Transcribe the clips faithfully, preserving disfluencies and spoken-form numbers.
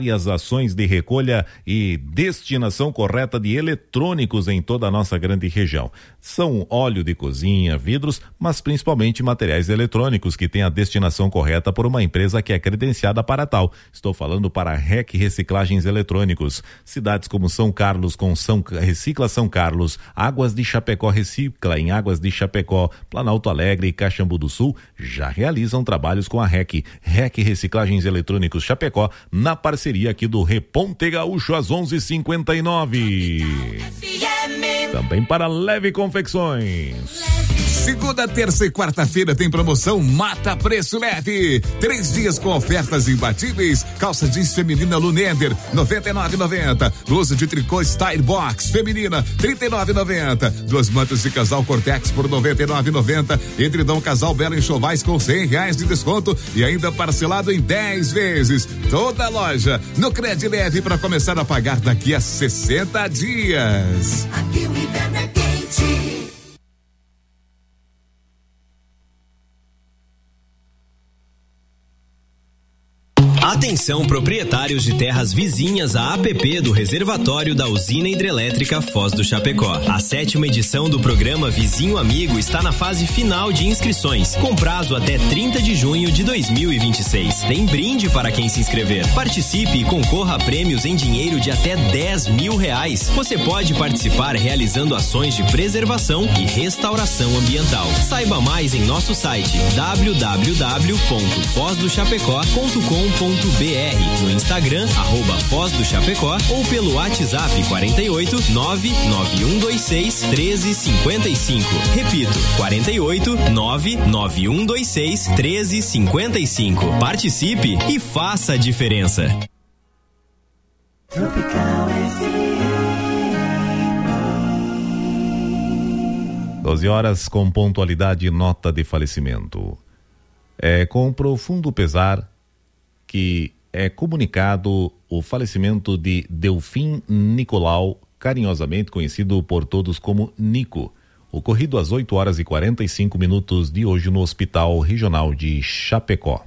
E as ações de recolha e destinação correta de eletrônicos em toda a nossa grande região. São óleo de cozinha, vidros, mas principalmente materiais eletrônicos que têm a destinação correta por uma empresa que é credenciada para tal. Estou falando para a R E C Reciclagens Eletrônicos. Cidades como São Carlos com São Recicla São Carlos, Águas de Chapecó Recicla em Águas de Chapecó, Planalto Alegre e Caxambu do Sul já realizam trabalhos com a R E C. R E C Reciclagens Eletrônicos Chapecó, na parceria aqui do Reponte Gaúcho às onze e cinquenta e nove. Também para Leve Confecções. Segunda, terça e quarta-feira tem promoção Mata Preço Leve. Três dias com ofertas imbatíveis. Calça jeans feminina Luneder, noventa e nove reais e noventa centavos. Blusa de tricô Style Box feminina, trinta e nove reais e noventa centavos. Duas mantas de casal Cortex por noventa e nove reais e noventa centavos. Edredom casal Belo Enxovais com cem reais de desconto e ainda parcelado em dez vezes. Toda a loja no Cred Leve para começar a pagar daqui a sessenta dias. Aqui o inverno é quente. Atenção, proprietários de terras vizinhas à A P P do reservatório da usina hidrelétrica Foz do Chapecó. A sétima edição do programa Vizinho Amigo está na fase final de inscrições, com prazo até trinta de junho de dois mil e vinte e seis. Tem brinde para quem se inscrever. Participe e concorra a prêmios em dinheiro de até dez mil reais. Você pode participar realizando ações de preservação e restauração ambiental. Saiba mais em nosso site w w w ponto foz do chapecó ponto com ponto b r, no Instagram, arroba Foz do Chapecó, ou pelo WhatsApp quarenta e oito, nove nove um dois seis, treze cinquenta e cinco. Repito, quarenta e oito, nove nove um dois seis, treze cinquenta e cinco. Participe e faça a diferença. doze horas com pontualidade, nota de falecimento. É com profundo pesar que é comunicado o falecimento de Delfim Nicolau, carinhosamente conhecido por todos como Nico, ocorrido às oito horas e quarenta e cinco minutos de hoje no Hospital Regional de Chapecó.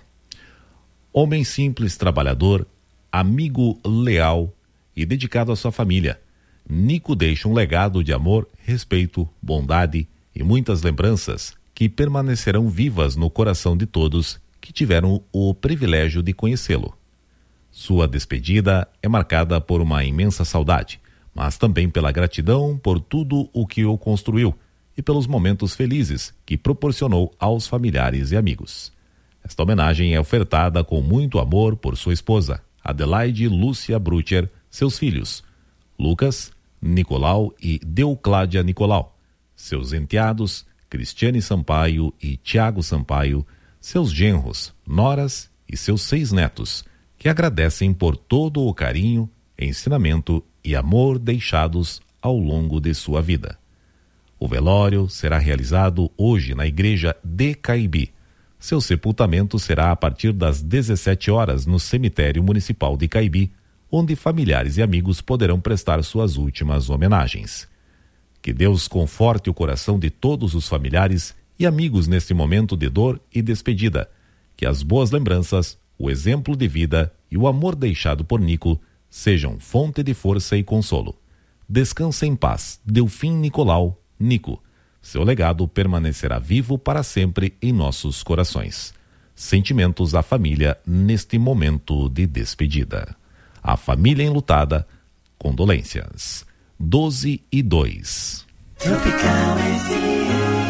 Homem simples, trabalhador, amigo leal e dedicado à sua família, Nico deixa um legado de amor, respeito, bondade e muitas lembranças que permanecerão vivas no coração de todos que tiveram o privilégio de conhecê-lo. Sua despedida é marcada por uma imensa saudade, mas também pela gratidão por tudo o que o construiu e pelos momentos felizes que proporcionou aos familiares e amigos. Esta homenagem é ofertada com muito amor por sua esposa, Adelaide Lúcia Brutcher, seus filhos, Lucas, Nicolau e Deocládia Nicolau, seus enteados, Cristiane Sampaio e Tiago Sampaio, seus genros, noras e seus seis netos, que agradecem por todo o carinho, ensinamento e amor deixados ao longo de sua vida. O velório será realizado hoje na igreja de Caibi. Seu sepultamento será a partir das dezessete horas no cemitério municipal de Caibi, onde familiares e amigos poderão prestar suas últimas homenagens. Que Deus conforte o coração de todos os familiares e amigos neste momento de dor e despedida. Que as boas lembranças, o exemplo de vida e o amor deixado por Nico sejam fonte de força e consolo. Descanse em paz, Delfim Nicolau, Nico. Seu legado permanecerá vivo para sempre em nossos corações. Sentimentos à família neste momento de despedida. A família enlutada, condolências. doze e dois. Tropical F M.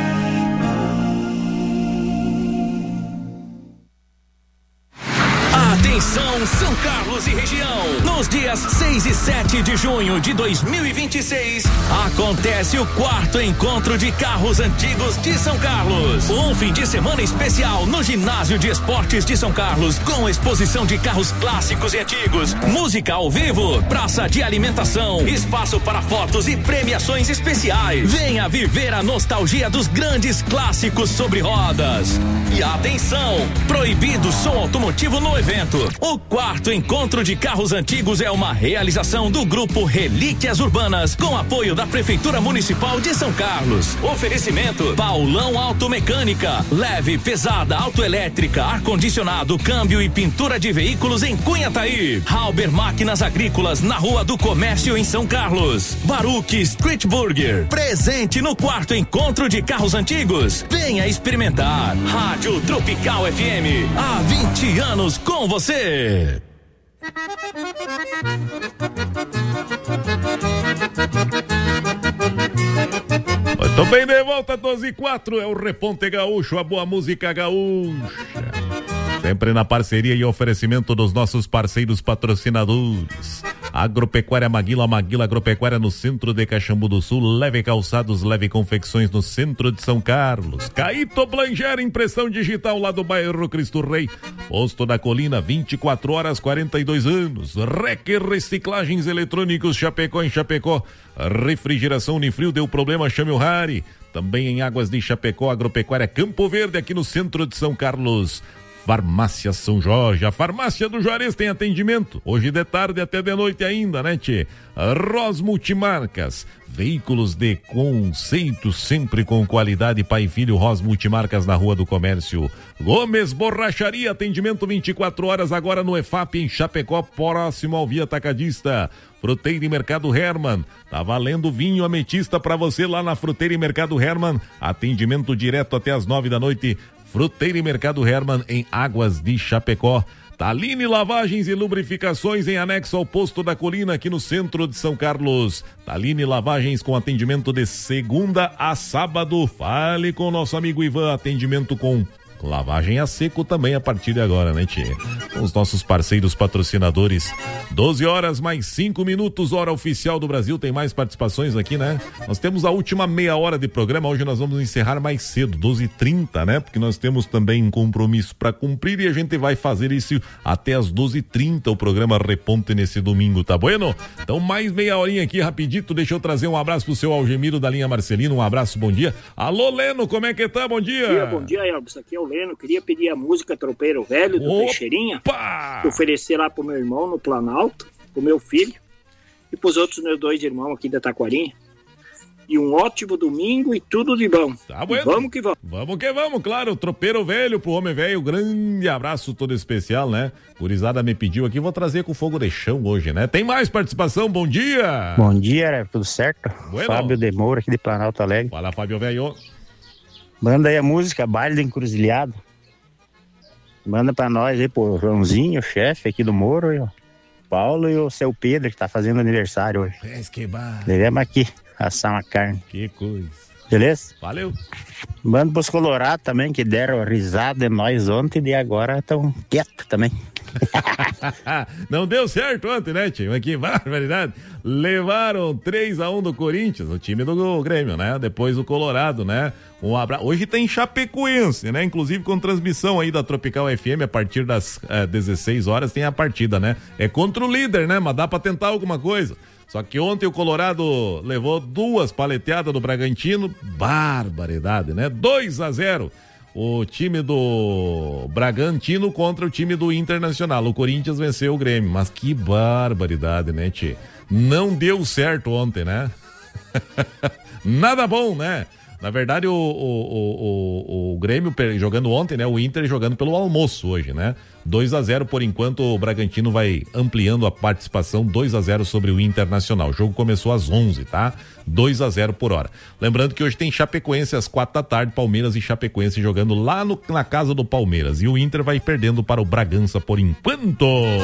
Atenção, São Carlos e região. Nos dias seis e sete de junho de dois mil e vinte e seis, acontece o quarto encontro de carros antigos de São Carlos. Um fim de semana especial no Ginásio de Esportes de São Carlos, com exposição de carros clássicos e antigos, música ao vivo, praça de alimentação, espaço para fotos e premiações especiais. Venha viver a nostalgia dos grandes clássicos sobre rodas. E atenção, proibido som automotivo no evento. O quarto quarto encontro de carros antigos é uma realização do Grupo Relíquias Urbanas, com apoio da Prefeitura Municipal de São Carlos. Oferecimento Paulão Automecânica, leve, pesada, autoelétrica, ar-condicionado, câmbio e pintura de veículos em Cunhataí. Halber Máquinas Agrícolas, na Rua do Comércio em São Carlos. Baruch Street Burger, presente no quarto encontro de carros antigos. Venha experimentar. Rádio Tropical F M, há vinte anos com você. Muito bem, de volta, doze e quatro, é o Reponte Gaúcho, a boa música gaúcha. Sempre na parceria e oferecimento dos nossos parceiros patrocinadores. Agropecuária Maguila, Maguila Agropecuária no centro de Caxambu do Sul, Leve Calçados, Leve Confecções no centro de São Carlos. Caíto Blanger, impressão digital lá do bairro Cristo Rei. Posto da Colina, vinte e quatro horas, quarenta e dois anos. Rec Reciclagens Eletrônicos Chapecó em Chapecó. Refrigeração Unifrio, deu problema, chame o Rari. Também em Águas de Chapecó, Agropecuária Campo Verde, aqui no centro de São Carlos. Farmácia São Jorge, a farmácia do Juarez tem atendimento, hoje de tarde até de noite ainda, né, tchê? Ros Multimarcas, veículos de conceito, sempre com qualidade, pai e filho, Ros Multimarcas na Rua do Comércio. Gomes Borracharia, atendimento vinte e quatro horas, agora no E F A P em Chapecó, próximo ao Via Atacadista. Fruteira e Mercado Herman, tá valendo vinho ametista pra você lá na Fruteira e Mercado Herman, atendimento direto até as nove da noite. Fruteira e Mercado Herman em Águas de Chapecó. Taline Lavagens e Lubrificações em anexo ao Posto da Colina, aqui no centro de São Carlos. Taline Lavagens com atendimento de segunda a sábado. Fale com o nosso amigo Ivan, atendimento com lavagem a seco também a partir de agora, né, tchê? Com os nossos parceiros patrocinadores. doze horas mais cinco minutos, hora oficial do Brasil. Tem mais participações aqui, né? Nós temos a última meia hora de programa. Hoje nós vamos encerrar mais cedo, doze e trinta, né? Porque nós temos também um compromisso para cumprir e a gente vai fazer isso até as doze e trinta, o programa Reponte nesse domingo, tá bueno? Então mais meia horinha aqui, rapidito. Deixa eu trazer um abraço pro seu Algemiro da linha Marcelino. Um abraço, bom dia. Alô, Leno, como é que tá? Bom dia. Bom dia, bom dia, Elvis. Aqui é o Leno, queria pedir a música Tropeiro Velho do Opa! Teixeirinha, oferecer lá pro meu irmão no Planalto, pro meu filho e pros outros meus dois irmãos aqui da Taquarinha. E um ótimo domingo e tudo de bom. Tá bueno. Vamos que vamos. Vamos que vamos, claro. Tropeiro Velho pro homem velho. Grande abraço todo especial, né? Gurizada me pediu aqui, vou trazer com fogo de chão hoje, né? Tem mais participação, bom dia. Bom dia, tudo certo? Bueno. Fábio de Moura aqui de Planalto Alegre. Fala, Fábio Velho. Manda aí a música Baile da Encruzilhada. Manda pra nós aí, pô, Joãozinho, o chefe aqui do Moro, e o Paulo e o seu Pedro, que tá fazendo aniversário hoje. Que bar... Levemos aqui, assar uma carne. Que coisa. Beleza? Valeu. Manda pros Colorados também, que deram risada de nós ontem e agora estão quietos também. Não deu certo ontem, né, tio? Mas que barbaridade. Levaram três a um do Corinthians, o time do Grêmio, né? Depois o Colorado, né? Um abraço. Hoje tem Chapecoense, né? Inclusive com transmissão aí da Tropical F M a partir das eh, dezesseis horas tem a partida, né? É contra o líder, né? Mas dá pra tentar alguma coisa. Só que ontem o Colorado levou duas paleteadas do Bragantino. Barbaridade, né? dois a zero. O time do Bragantino contra o time do Internacional. O Corinthians venceu o Grêmio, mas que barbaridade, né, tchê? Não deu certo ontem, né? Nada bom, né? Na verdade, o, o, o, o, o Grêmio jogando ontem, né? O Inter jogando pelo almoço hoje, né? dois a zero por enquanto, o Bragantino vai ampliando a participação, dois a zero sobre o Internacional. O jogo começou às onze, tá? dois a zero por hora. Lembrando que hoje tem Chapecoense às quatro da tarde, Palmeiras e Chapecoense jogando lá no, na casa do Palmeiras. E o Inter vai perdendo para o Bragança por enquanto.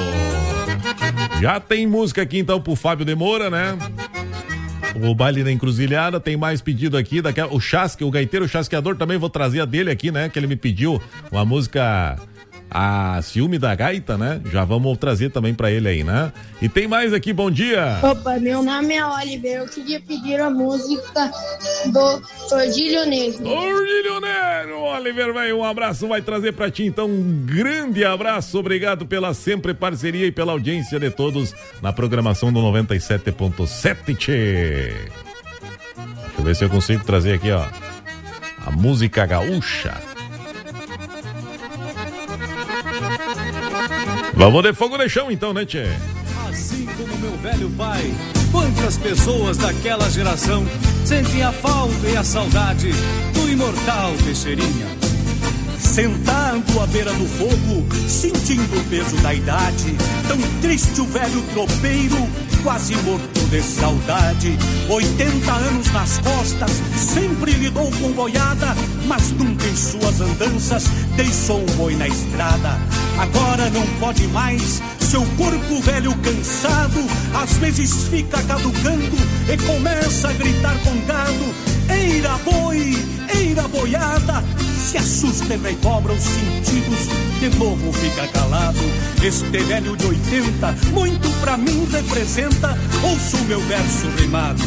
Já tem música aqui então pro Fábio de Moura, né? O baile da Encruzilhada, tem mais pedido aqui, daquela, o Chasque, o gaiteiro chasqueador, também vou trazer a dele aqui, né? Que ele me pediu uma música, a Ciúme da Gaita, né? Já vamos trazer também pra ele aí, né? E tem mais aqui, bom dia. Opa, meu nome é Oliver, eu queria pedir a música do Tordilho Negro. Tordilho Negro, Oliver, vai, um abraço, vai trazer pra ti então, um grande abraço, obrigado pela sempre parceria e pela audiência de todos na programação do noventa e sete ponto sete, tchê. Deixa eu ver se eu consigo trazer aqui, ó, a música gaúcha. Vamos de fogo de chão então, né, tchê? Assim como meu velho pai, quantas pessoas daquela geração sentem a falta e a saudade do imortal Teixeirinha. Sentado à beira do fogo, sentindo o peso da idade, tão triste o velho tropeiro, quase morto de saudade. Oitenta anos nas costas, sempre lidou com boiada, mas nunca em suas andanças deixou um boi na estrada. Agora não pode mais, seu corpo velho cansado, às vezes fica caducando e começa a gritar com gado: eira boi, eira boiada. Se assusta e recobra os sentidos, de novo fica calado. Este velho de oitenta, muito pra mim representa, ouço meu verso rimado.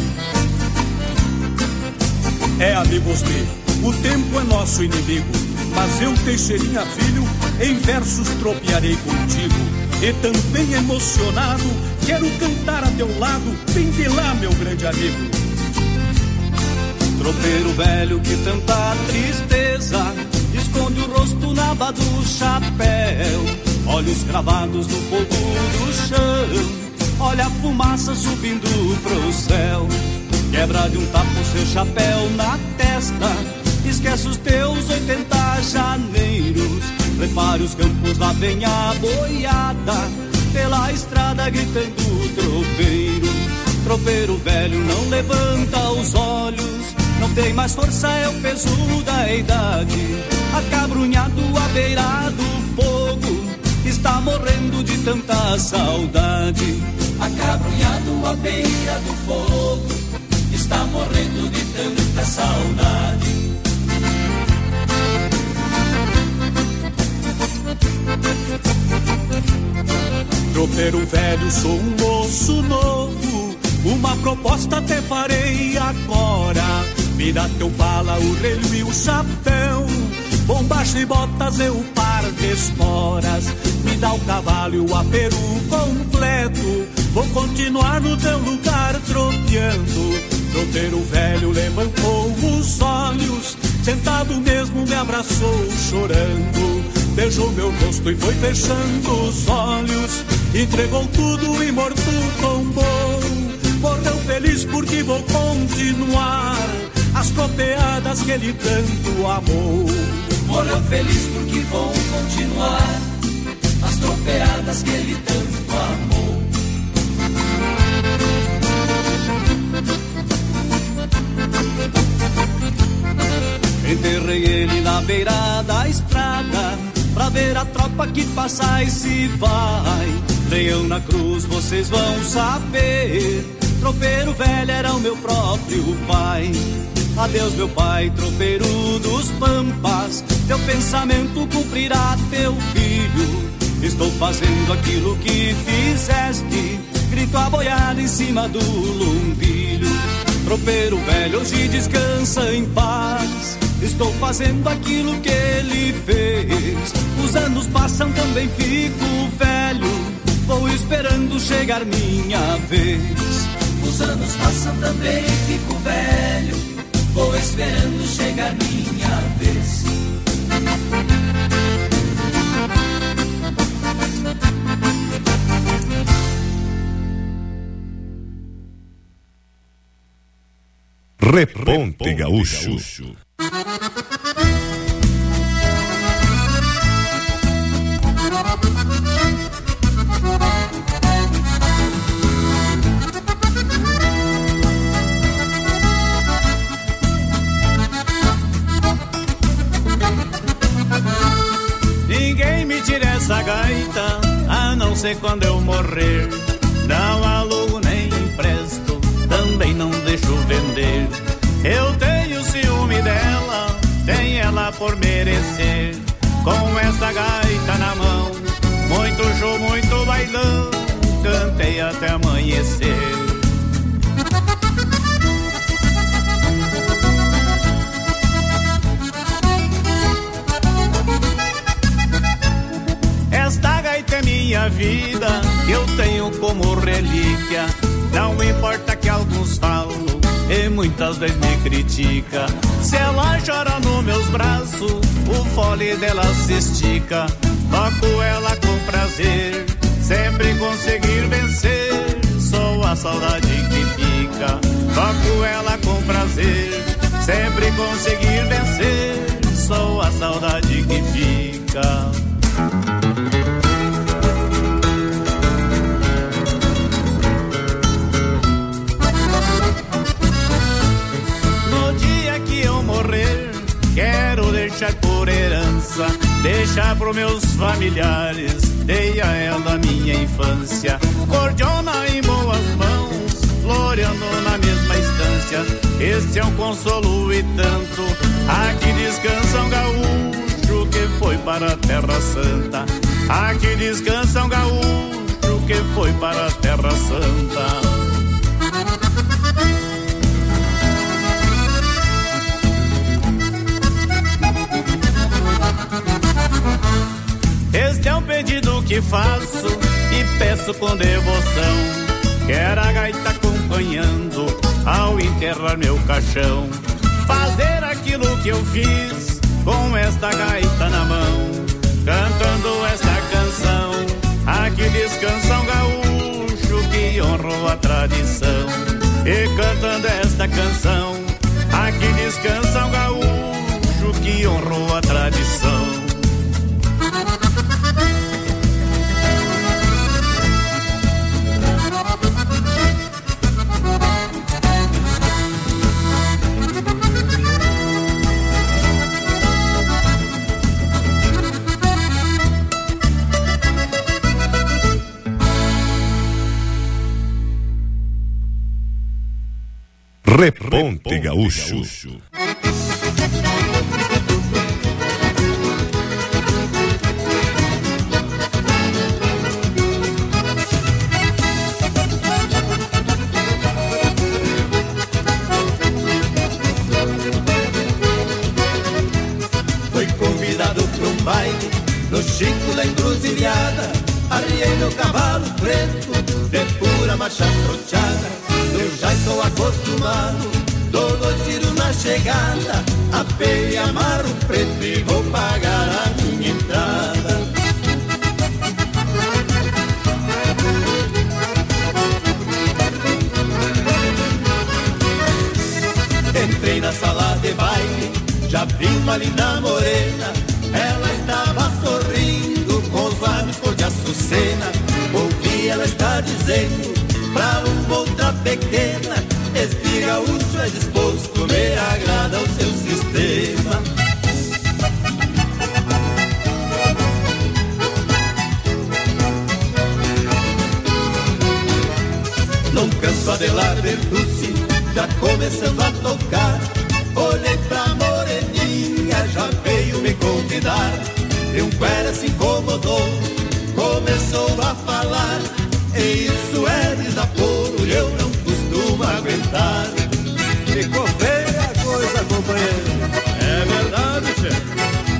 É, amigos meus, o tempo é nosso inimigo, mas eu, Teixeirinha filho, em versos tropearei contigo. E também emocionado, quero cantar a teu lado, vem de lá, meu grande amigo. Tropeiro velho que tanta tristeza esconde o rosto na aba do chapéu, olhos cravados no fogo do chão, olha a fumaça subindo pro céu. Quebra de um tapa o seu chapéu na testa, esquece os teus oitenta janeiros. Repare os campos, lá vem a boiada, pela estrada gritando tropeiro. Tropeiro velho não levanta os olhos, não tem mais força, é o peso da idade. Acabrunhado à beira do fogo, está morrendo de tanta saudade. Acabrunhado à beira do fogo, está morrendo de tanta saudade. Tropeiro velho, sou um moço novo, uma proposta te farei agora. Me dá teu bala, o relho e o chapéu, bombacha e botas e o par de esporas. Me dá o cavalo e o aperu completo, vou continuar no teu lugar tropeando. Tropeiro velho levantou os olhos, sentado mesmo me abraçou chorando. Beijou meu rosto e foi fechando os olhos, entregou tudo e morto tombou. Morreu feliz porque vou continuar as tropeadas que ele tanto amou. Morreu feliz porque vou continuar as tropeadas que ele tanto amou. Enterrei ele na beira da estrada, pra ver a tropa que passa e se vai. Leão na cruz, vocês vão saber, tropeiro velho era o meu próprio pai. Adeus meu pai, tropeiro dos pampas, teu pensamento cumprirá teu filho. Estou fazendo aquilo que fizeste, grito a boiada em cima do lumbilho. Tropeiro velho, hoje descansa em paz, estou fazendo aquilo que ele fez. Os anos passam, também fico velho, vou esperando chegar minha vez. Os anos passam, também fico velho, vou esperando chegar minha vez. Reponte Gaúcho. Ninguém me tira essa gaita, a não ser quando eu morrer. Não alugo nem empresto, também não deixo vender. Eu tenho ciúme dela, tem ela por merecer. Com essa gaita na mão, muito show, muito bailão, cantei até amanhecer. Esta gaita é minha vida, eu tenho como relíquia. Não importa que alguns falam, e muitas vezes me critica. Se ela chora nos meus braços, o fole dela se estica. Toco ela com prazer, sempre conseguir vencer. Sou a saudade que fica. Toco ela com prazer, sempre conseguir vencer. Sou a saudade que fica. No dia que eu morrer, quero deixar por herança, deixar pros meus familiares, dei a ela minha infância. Cordiona em boas mãos, floreando na mesma estância. Este é um consolo e tanto, aqui descansa um gaúcho que foi para a Terra Santa. Aqui descansa um gaúcho que foi para a Terra Santa. Este é um pedido que faço e peço com devoção. Quero a gaita acompanhando ao enterrar meu caixão. Fazer aquilo que eu fiz com esta gaita na mão, cantando esta canção. Aqui descansa um gaúcho que honrou a tradição. E cantando esta canção, aqui descansa um gaúcho que honrou a tradição. Reponte Gaúcho. Foi convidado para um baile no Chico da Encruzilhada. Arriei meu cavalo preto de pura marcha troteada. Eu já estou acostumado, dou dois tiros na chegada, apei, amarro o preto e vou pagar a minha entrada. Entrei na sala de baile, já vi uma linda morena. Ela estava sorrindo com os lábios cor de açucena. Ouvi ela estar dizendo pra uma outra pequena: este gaúcho é disposto, me agrada o seu sistema. Num canto Adelar Bertucci, já começando a tocar, olhei pra moreninha, já veio me convidar. E um cuera se incomodou, começou a falar: e isso é desaforo, eu não costumo aguentar. Ficou feia a coisa, companheiro. É verdade, chefe.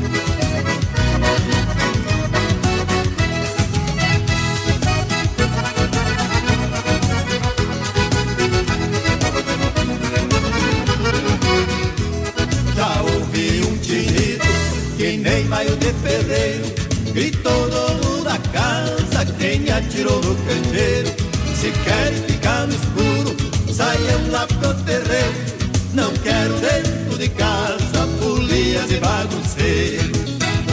Já ouvi um tinido que nem maio de ferreiro, gritou dono da casa quem atirou no canteiro. Se querem ficar no escuro, saiam lá pro terreiro. Não quero dentro de casa folias e bagunceiros.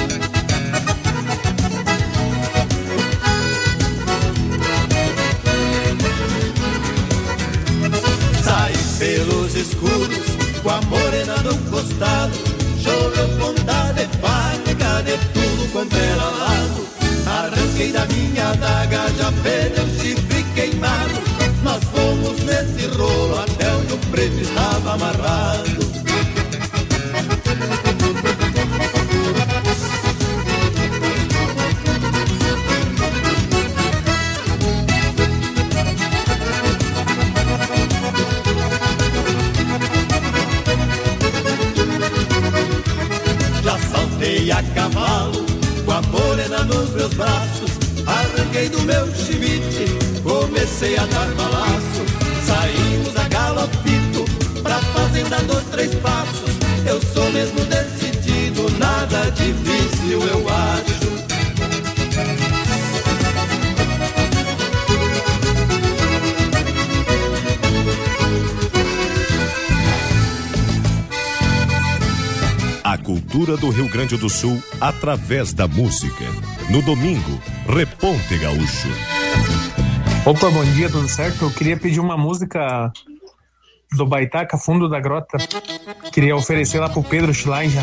Saí pelos escuros com a morena do costado, choveu ponta de faca de tudo quanto era lado. Arranquei da minha adaga, já perdeu o chifre queimado. Nós fomos nesse rolo até onde o preto estava amarrado. Já saltei a cavalo com a morena nos meus braços, arranquei do meu chibite, comecei a dar balaço. Saímos a galopito pra fazenda dos três passos. Eu sou mesmo decidido, nada difícil eu acho. A cultura do Rio Grande do Sul através da música. No domingo, Reponte Gaúcho. Opa, bom dia, tudo certo? Eu queria pedir uma música do Baitaca, Fundo da Grota. Queria oferecer lá pro Pedro Schlein.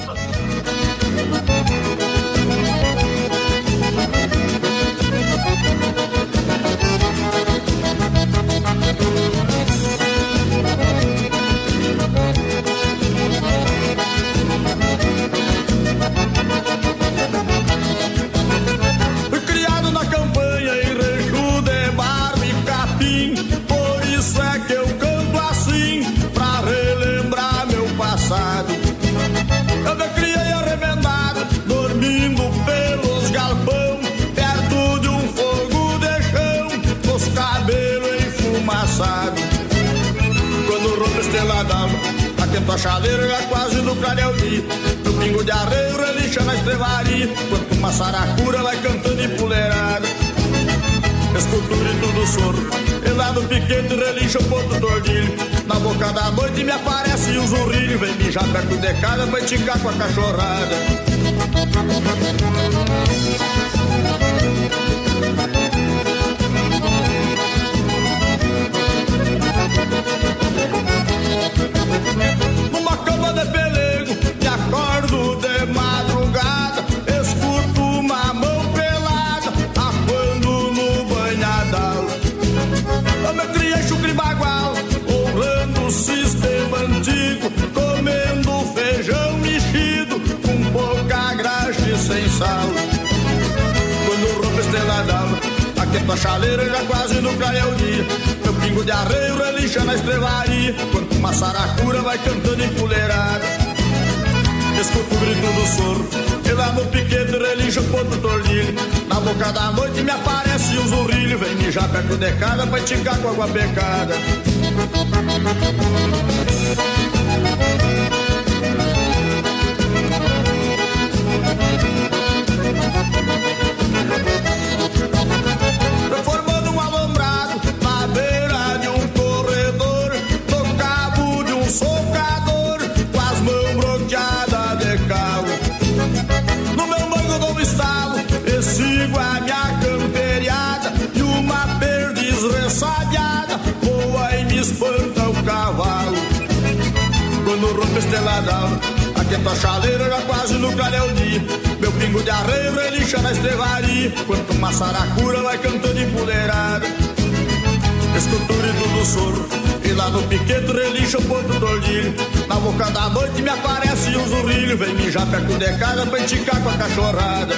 Quando rompe a estrela d'alva, aquento a chaleira já quase no clareio dia. No pingo de arreio relincha na estrevaria, quanto uma saracura vai cantando em puleirada. Escuto o grito do soro, e lá no piquete relincha o ponto tordilho. Na boca da noite me aparece um zurrilho, vem mijar perto de casa pra esticar com a cachorrada. Numa cama de pelego, me acordo de madrugada, escuto uma mão pelada, aquando no banhadal. Eu me criei chucre bagual, honrando o sistema antigo, comendo feijão mexido, com pouca graxa e sem sal. Quando rompe a estrela d'alva, aquento a chaleira já quase no clareio dia. Meu pingo de arreio relincha na estrevaria, quanto uma saracura vai cantando em puleirada. Escuto o grito do soro, e lá no piquete relincha o ponto tordilho. Na boca da noite me aparece um zurrilho, vem mijar perto de casa pra esticar com água pecada. Formando um alombrado na beira de um corredor, no cabo de um socador, com as mãos bloqueadas de cabo. No meu banco dou um estalo, e sigo a minha camperiada, e uma perdiz ressabiada voa e me espanta o cavalo. Quando rompe a estrela d'alva, aquento a chaleira já quase no clareio dia. Meu pingo de arreio relincha na estrevaria, quanto uma saracura vai cantando em puleirada. Escuto o grito do soro, e lá no piquete relincha o ponto tordilho. Na boca da noite me aparece um zurrilho, vem mijar perto de casa pra esticar com a cachorrada.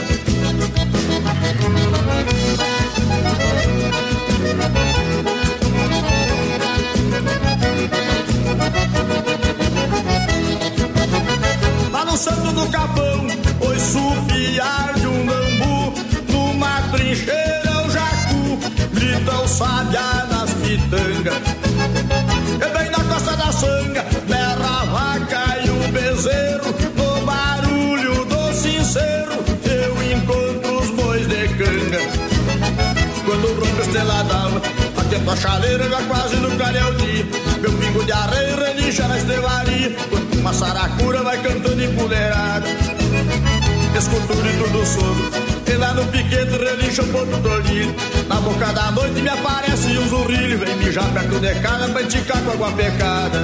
Lá no Santo do Capão, ouço o piar de um bambu, numa trincheira o jacu, grita o sabiá nas pitangas. E bem na costa da sanga, berra a vaca e o bezerro, no barulho do sincero, eu encontro os bois de canga. Quando rompe a estrela d'alva, aquento a chaleira já quase no clareio dia. Meu pingo de arreio relincha na estrevaria, quanto uma saracura vai cantando em puleirada. Escuto o grito do soro, e lá no piquete relincha o ponto tordilho. Na boca da noite me aparece um zurrilho, vem mijar perto de casa pra esticar com água pecada.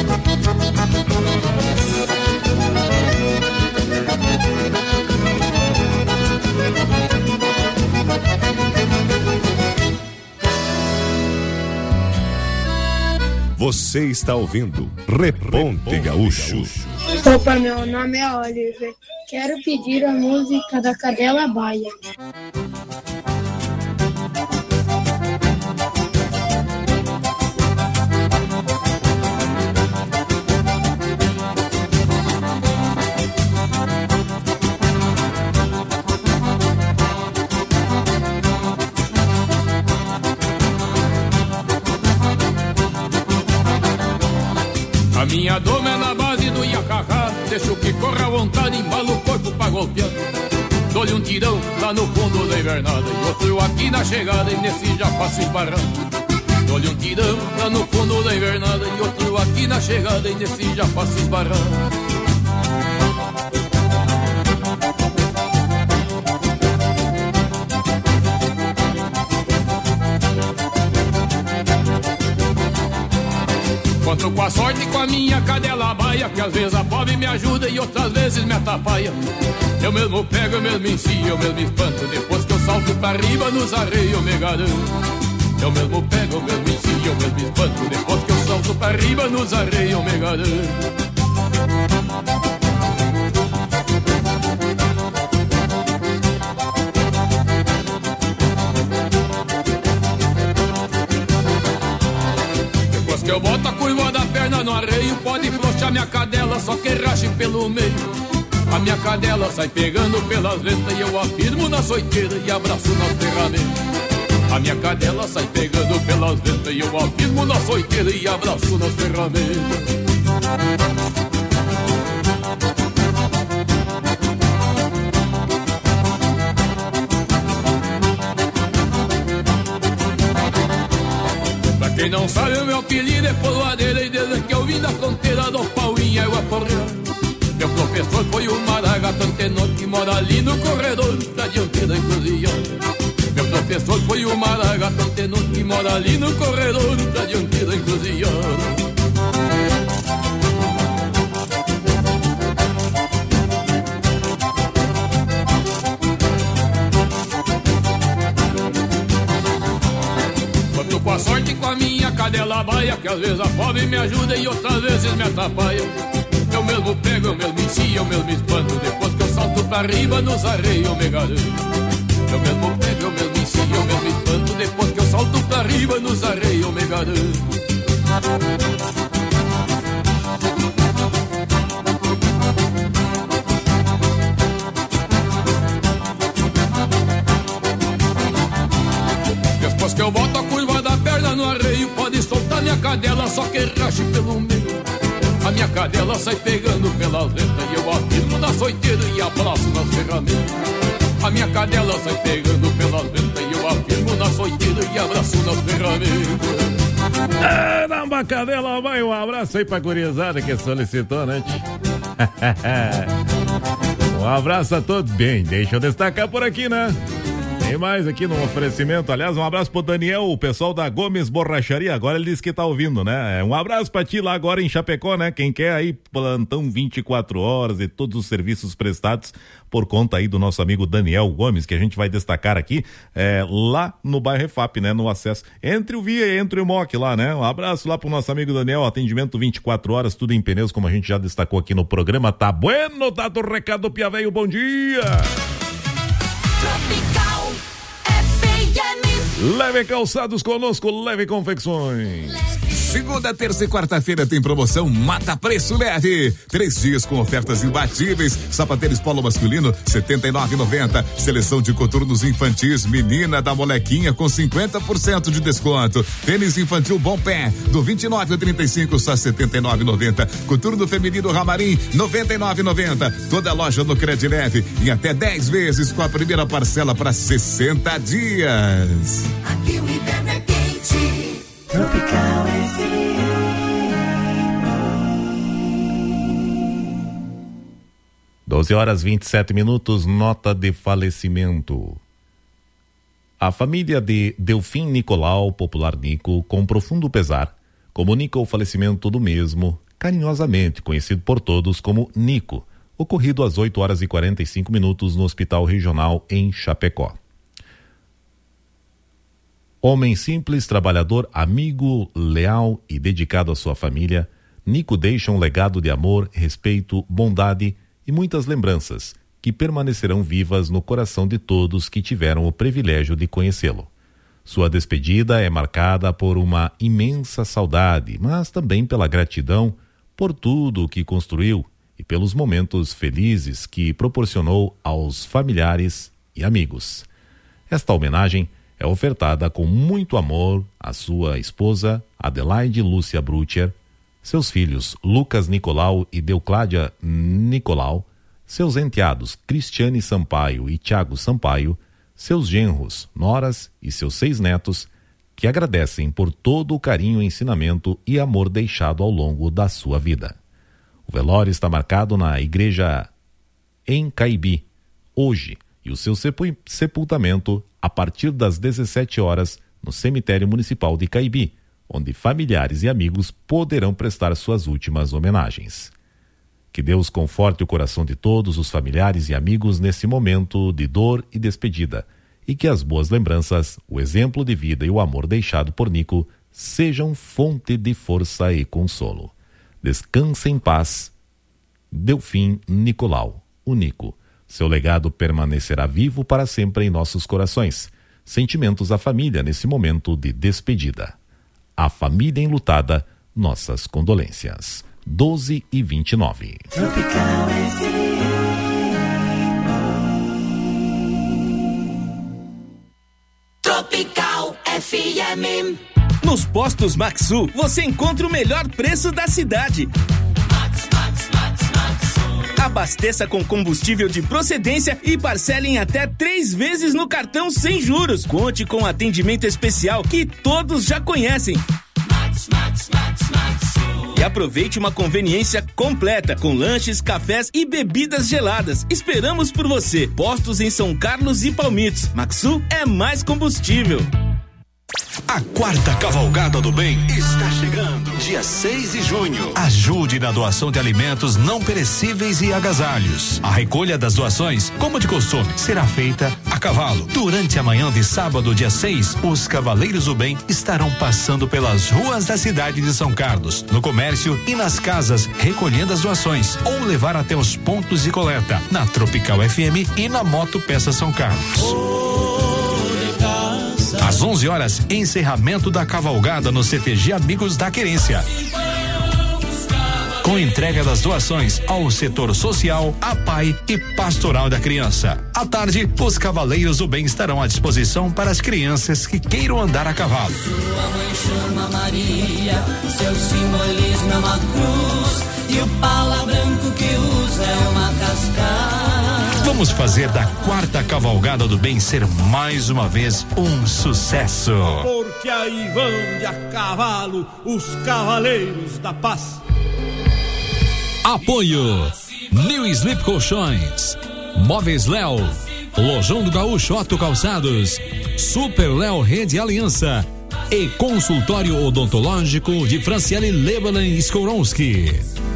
Você está ouvindo Reponte Gaúcho. Opa, meu nome é Oliver. Quero pedir a música da Cadela Baia. minha doma é na base do iacacá, deixo que corra à vontade, embalo o corpo pra golpear. Dou-lhe um tirão lá no fundo da invernada e outro aqui na chegada, e nesse já faço esbarrar. Dou-lhe um tirão lá no fundo da invernada e outro aqui na chegada, e nesse já faço esbarrar. Conto com a sorte e com a minha cadela baia, que às vezes a pobre me ajuda e outras vezes me atrapalha. Eu mesmo pego, eu mesmo ensino, eu mesmo espanto, depois que eu salto pra riba nos arreios eu me garanto. Eu mesmo pego, eu mesmo ensino, eu mesmo espanto, depois que eu salto pra riba nos arreios eu me garanto. Que eu boto a curva da perna no arreio, pode flochar minha cadela, só que rache pelo meio. A minha cadela sai pegando pelas ventas e eu afirmo na soiteira e abraço nas ferramentas. A minha cadela sai pegando pelas ventas e eu afirmo na soiteira e abraço nas ferramentas. Quem não sabe o meu apelido é Poloadeira, e desde que eu vim da fronteira do Pauinha eu acorreu. Meu professor foi o Maragato Antenor, que mora ali no corredor da dianteira encruzilhada. Meu professor foi o Maragato Antenor, que mora ali no corredor da dianteira encruzilhada. Com a sorte e com a minha cadela baia, que às vezes a pobre me ajuda e outras vezes me atrapalha. Eu mesmo pego, eu mesmo ensino, eu mesmo espanto, depois que eu salto pra riba nos arreios eu me garanto. Eu mesmo pego, eu mesmo ensino, eu mesmo espanto, depois que eu salto pra riba nos arreios eu me garanto. Depois que eu boto a curva da perna no arreio, pode soltar minha cadela, só que rache pelo meio. A minha cadela sai pegando pelas ventas e eu afirmo na soiteira e abraço nas ferramentas. A minha cadela sai pegando pelas ventas e eu afirmo na soiteira e abraço nas ferramentas. É, dá uma cadela, vai, um abraço aí pra gurizada que solicitou, né? Um abraço a todos. Bem, deixa eu destacar por aqui, né? Tem mais aqui no oferecimento. Aliás, um abraço pro Daniel, o pessoal da Gomes Borracharia. Agora ele disse que tá ouvindo, né? Um abraço pra ti lá agora em Chapecó, né? Quem quer aí, plantão vinte e quatro horas e todos os serviços prestados por conta aí do nosso amigo Daniel Gomes, que a gente vai destacar aqui, é, lá no bairro Refap, né? No acesso entre o Via e entre o Moc lá, né? Um abraço lá pro nosso amigo Daniel, atendimento vinte e quatro horas, tudo em pneus, como a gente já destacou aqui no programa. Tá bueno, dado o recado, Pia Velho, bom dia! Tropical F M. Leve Calçados conosco, Leve Confecções. Segunda, terça e quarta-feira tem promoção Mata Preço Leve. Três dias com ofertas imbatíveis. Sapatênis polo masculino, setenta e nove reais e noventa centavos. Seleção de coturnos infantis, menina da molequinha com cinquenta por cento de desconto. Tênis infantil Bom Pé, do vinte e nove ao trinta e cinco, só setenta e nove reais e noventa centavos. Coturno feminino Ramarim, noventa e nove reais e noventa centavos. Toda loja no Cred Leve em até dez vezes com a primeira parcela para sessenta dias. Aqui o inverno é quente. Tropical F M. doze horas e vinte e sete minutos, nota de falecimento. A família de Delfim Nicolau, popular Nico, com profundo pesar, comunica o falecimento do mesmo, carinhosamente conhecido por todos como Nico, ocorrido às oito horas e quarenta e cinco minutos no Hospital Regional em Chapecó. Homem simples, trabalhador, amigo, leal e dedicado à sua família, Nico deixa um legado de amor, respeito, bondade e muitas lembranças que permanecerão vivas no coração de todos que tiveram o privilégio de conhecê-lo. Sua despedida é marcada por uma imensa saudade, mas também pela gratidão por tudo o que construiu e pelos momentos felizes que proporcionou aos familiares e amigos. Esta homenagem é ofertada com muito amor à sua esposa, Adelaide Lúcia Brutcher, seus filhos Lucas Nicolau e Deucládia Nicolau, seus enteados Cristiane Sampaio e Tiago Sampaio, seus genros, noras e seus seis netos, que agradecem por todo o carinho, ensinamento e amor deixado ao longo da sua vida. O velório está marcado na igreja em Caibi, hoje, e o seu sepultamento a partir das dezessete horas no cemitério municipal de Caibi, onde familiares e amigos poderão prestar suas últimas homenagens. Que Deus conforte o coração de todos os familiares e amigos nesse momento de dor e despedida, e que as boas lembranças, o exemplo de vida e o amor deixado por Nico sejam fonte de força e consolo. Descanse em paz, Delfim Nicolau, o Nico. Seu legado permanecerá vivo para sempre em nossos corações. Sentimentos à família nesse momento de despedida. A família enlutada, nossas condolências. doze e vinte e nove. Tropical F M. Tropical F M. Nos postos Maxu, você encontra o melhor preço da cidade. Max, Max, Max, Maxu. Abasteça com combustível de procedência e parcele em até três vezes no cartão sem juros. Conte com atendimento especial que todos já conhecem. Max, Max, Max, Maxu. E aproveite uma conveniência completa com lanches, cafés e bebidas geladas. Esperamos por você. Postos em São Carlos e Palmitos. Maxu é mais combustível. A quarta Cavalgada do Bem está chegando, dia seis de junho. Ajude na doação de alimentos não perecíveis e agasalhos. A recolha das doações, como de costume, será feita a cavalo. Durante a manhã de sábado, dia seis, os Cavaleiros do Bem estarão passando pelas ruas da cidade de São Carlos, no comércio e nas casas, recolhendo as doações, ou levar até os pontos de coleta, na Tropical F M e na Moto Peça São Carlos. Às onze horas, encerramento da cavalgada no C T G Amigos da Querência. Com entrega das doações ao setor social, A P A I e Pastoral da Criança. À tarde, os Cavaleiros do Bem estarão à disposição para as crianças que queiram andar a cavalo. Sua mãe chama Maria, seu simbolismo é uma cruz e o pala branco que usa é uma cascata. Vamos fazer da quarta Cavalgada do Bem ser mais uma vez um sucesso. Porque aí vão de a cavalo os Cavaleiros da Paz. Apoio New Sleep Colchões, Móveis Léo, Lojão do Gaúcho Otto Calçados, Super Léo Rede Aliança e Consultório Odontológico de Franciele Lebanon Skoronski.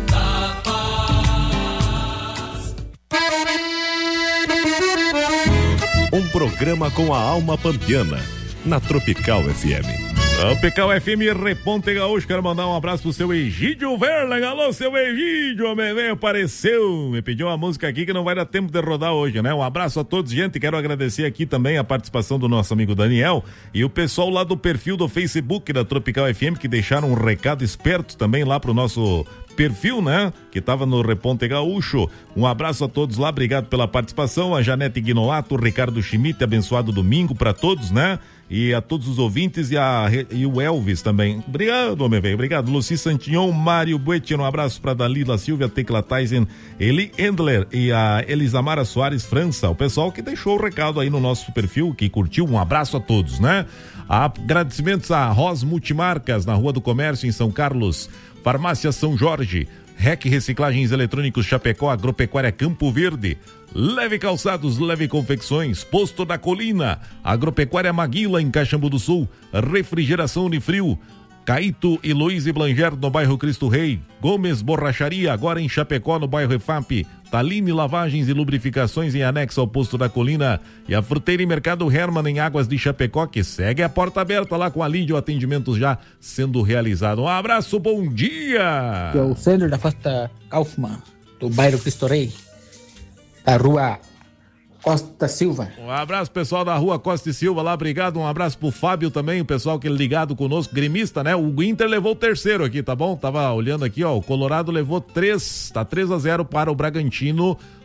Um programa com a alma pampiana, na Tropical F M. Tropical F M Reponte Gaúcho, quero mandar um abraço pro seu Egídio Verlang. Alô, seu Egídio, me veio, apareceu, me pediu uma música aqui que não vai dar tempo de rodar hoje, né? Um abraço a todos, gente, quero agradecer aqui também a participação do nosso amigo Daniel e o pessoal lá do perfil do Facebook da Tropical F M, que deixaram um recado esperto também lá pro nosso perfil, né? Que tava no Reponte Gaúcho. Um abraço a todos lá, obrigado pela participação, a Janete Guinolato, o Ricardo Schmidt, abençoado domingo pra todos, né? E a todos os ouvintes e, a, e o Elvis também. Obrigado, meu velho. Obrigado. Luci Santignon, Mário Buetino, um abraço para Dalila Silvia, Tecla Tyson, Eli Endler e a Elisamara Soares França. O pessoal que deixou o recado aí no nosso perfil, que curtiu. Um abraço a todos, né? Agradecimentos a Ros Multimarcas, na Rua do Comércio, em São Carlos. Farmácia São Jorge. R E C Reciclagens Eletrônicos Chapecó, Agropecuária Campo Verde. Leve Calçados, Leve Confecções, Posto da Colina, Agropecuária Maguila, em Caxambu do Sul, Refrigeração Unifrio, Caíto e Luiz e Blanger, no bairro Cristo Rei, Gomes Borracharia, agora em Chapecó, no bairro Refap, Taline Lavagens e Lubrificações, em anexo ao Posto da Colina, e a Fruteira e Mercado Herman, em Águas de Chapecó, que segue a porta aberta lá com a Lídia, o atendimento já sendo realizado. Um abraço, bom dia! É o Sandro da Costa Kaufmann, do bairro Cristo Rei, da rua Costa Silva. Um abraço, pessoal da rua Costa e Silva lá, obrigado. Um abraço pro Fábio também, o pessoal que é ligado conosco, gremista, né? O Inter levou o terceiro aqui, tá bom? Tava olhando aqui, ó, o Colorado levou três, tá três a zero para o Bragantino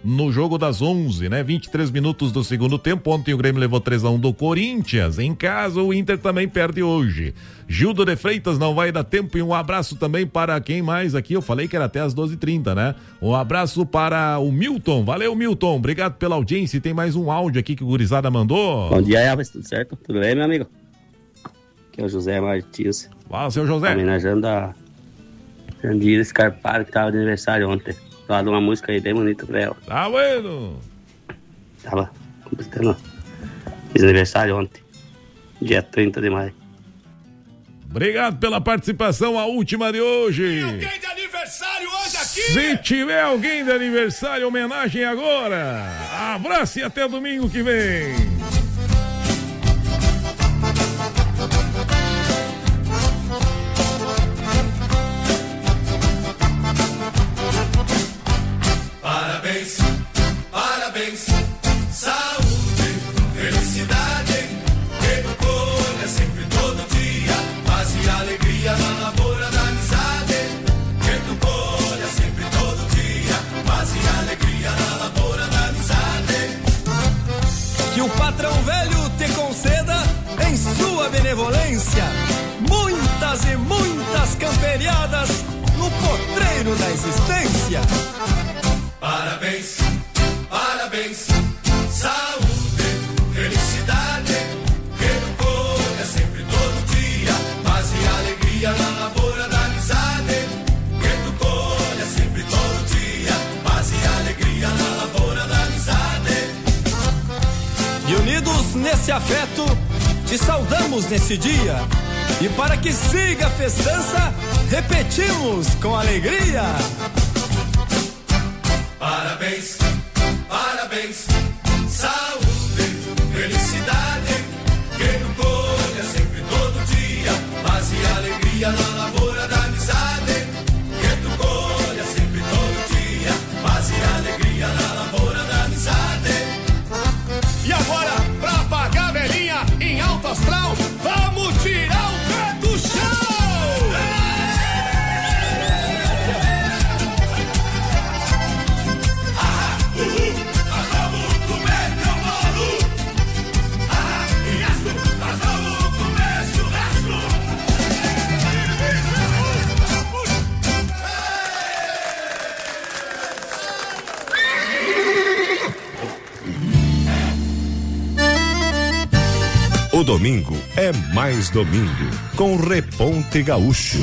no jogo das onze, né? vinte e três minutos do segundo tempo. Ontem o Grêmio levou três a um do Corinthians. Em casa, o Inter também perde hoje. Gildo de Freitas, não vai dar tempo. E um abraço também para quem mais aqui? Eu falei que era até as doze e trinta, né? Um abraço para o Milton. Valeu, Milton. Obrigado pela audiência. E tem mais um áudio aqui que o gurizada mandou. Bom dia, Elvis. Tudo certo? Tudo bem, meu amigo? Aqui é o José Martins. Fala, seu José. Homenageando a Jandira Scarparo, que tava de aniversário ontem. Lá de uma música aí bem bonita pra ela. Tá bueno. Tava completando. Fiz aniversário ontem, dia trinta de maio. Obrigado pela participação, a última de hoje. Tem alguém de aniversário hoje aqui? Se tiver alguém de aniversário, homenagem agora. Abraço e até domingo que vem. Parabéns, parabéns, saúde, felicidade, que tu colha sempre todo dia, paz e alegria na lavoura da amizade, que tu colha sempre todo dia, paz e alegria na lavoura da amizade. Que o patrão velho te conceda em sua benevolência muitas e muitas camperiadas no potreiro da existência. Parabéns, parabéns, saúde, felicidade, que tu colha sempre todo dia, paz e alegria na lavoura da amizade, que tu colha sempre todo dia, paz e alegria na lavoura da amizade. E unidos nesse afeto, te saudamos nesse dia, e para que siga a festança, repetimos com alegria. Parabéns, parabéns, saúde, felicidade, que tu colha sempre todo dia, paz e alegria na lavoura da amizade, que tu colha sempre todo dia, paz e alegria na lavoura da amizade. E agora, pra apagar a velhinha em alto astral, vamos tirar o pé do chão! O domingo é mais domingo, com Reponte Gaúcho.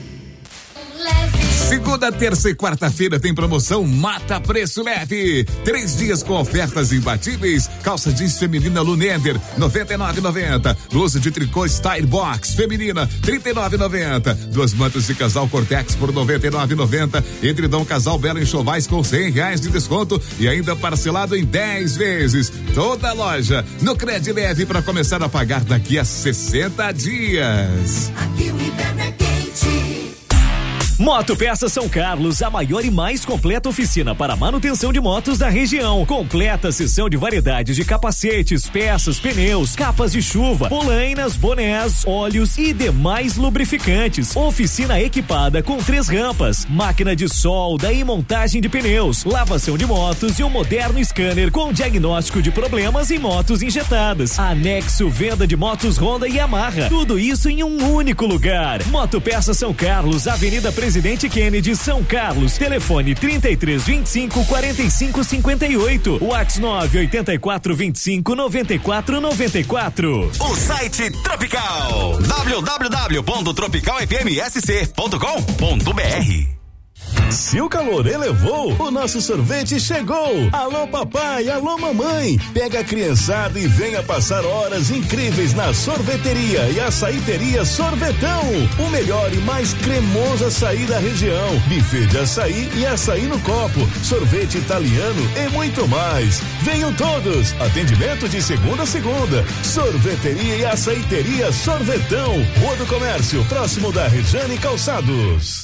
Segunda, terça e quarta-feira tem promoção Mata Preço Leve. Três dias com ofertas imbatíveis. Calça jeans feminina Luneder, noventa e nove reais e noventa centavos. Blusa de tricô Style Box feminina, trinta e nove reais e noventa centavos. Duas mantas de casal Cortex por noventa e nove reais e noventa centavos. Edredom casal Belo Enxovais com cem reais de desconto e ainda parcelado em dez vezes. Toda a loja no Cred Leve para começar a pagar daqui a sessenta dias. Aqui o inverno é quente. Moto Peças São Carlos, a maior e mais completa oficina para manutenção de motos da região. Completa seção de variedades de capacetes, peças, pneus, capas de chuva, polainas, bonés, óleos e demais lubrificantes. Oficina equipada com três rampas, máquina de solda e montagem de pneus, lavação de motos e um moderno scanner com diagnóstico de problemas em motos injetadas. Anexo venda de motos Honda e Yamaha. Tudo isso em um único lugar. Moto Peças São Carlos, Avenida Presidente Kennedy, São Carlos. Telefone trinta e três, vinte e cinco, quarenta e cinco, cinquenta e oito. WhatsApp nove oito quatro, vinte e cinco, noventa e quatro, noventa e quatro. O site Tropical w w w ponto tropical f m s c ponto com ponto b r. Se o calor elevou, o nosso sorvete chegou. Alô papai, alô mamãe, pega a criançada e venha passar horas incríveis na sorveteria e açaíteria Sorvetão. O melhor e mais cremoso açaí da região. Buffet de açaí e açaí no copo, sorvete italiano e muito mais. Venham todos, atendimento de segunda a segunda. Sorveteria e açaíteria Sorvetão, Rua do Comércio, próximo da Rejane Calçados.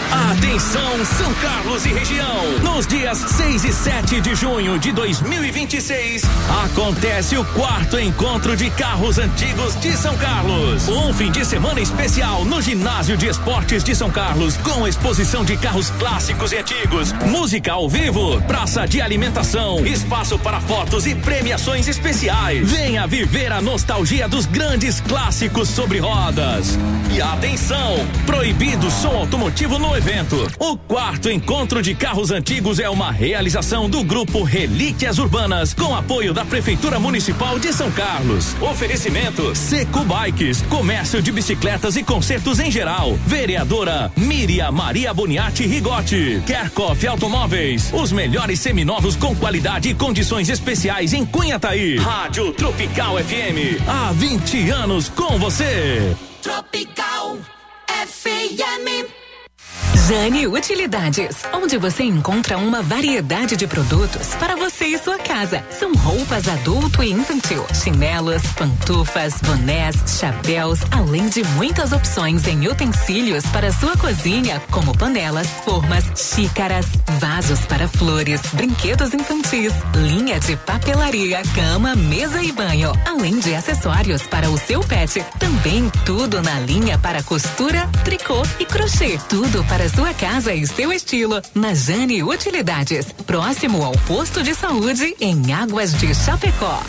Atenção, São Carlos e região. Nos dias seis e sete de junho de dois mil e vinte e seis, acontece o quarto encontro de carros antigos de São Carlos. Um fim de semana especial no Ginásio de Esportes de São Carlos, com exposição de carros clássicos e antigos, música ao vivo, praça de alimentação, espaço para fotos e premiações especiais. Venha viver a nostalgia dos grandes clássicos sobre rodas. E atenção, proibido som automotivo no evento. O quarto encontro de carros antigos é uma realização do grupo Relíquias Urbanas, com apoio da Prefeitura Municipal de São Carlos. Oferecimento Seco Bikes, comércio de bicicletas e consertos em geral. Vereadora Miriam Maria Boniati Rigotti. Kerkhoff Automóveis, os melhores seminovos com qualidade e condições especiais em Cunhataí. Rádio Tropical F M, há vinte anos com você. Tropical F M. Jane Utilidades, onde você encontra uma variedade de produtos para você e sua casa. São roupas adulto e infantil, chinelos, pantufas, bonés, chapéus, além de muitas opções em utensílios para sua cozinha, como panelas, formas, xícaras, vasos para flores, brinquedos infantis, linha de papelaria, cama, mesa e banho, além de acessórios para o seu pet. Também tudo na linha para costura, tricô e crochê. Tudo para sua casa e seu estilo, na Jane Utilidades, próximo ao posto de saúde em Águas de Chapecó.